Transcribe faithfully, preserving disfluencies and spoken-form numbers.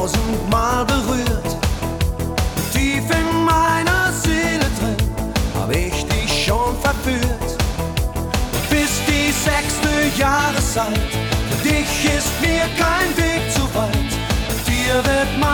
tausendmal berührt. Tief in meiner Seele drin hab ich dich schon verführt. Du bist die sechste Jahreszeit, für dich ist mir kein Weg zu weit. Dir wird mein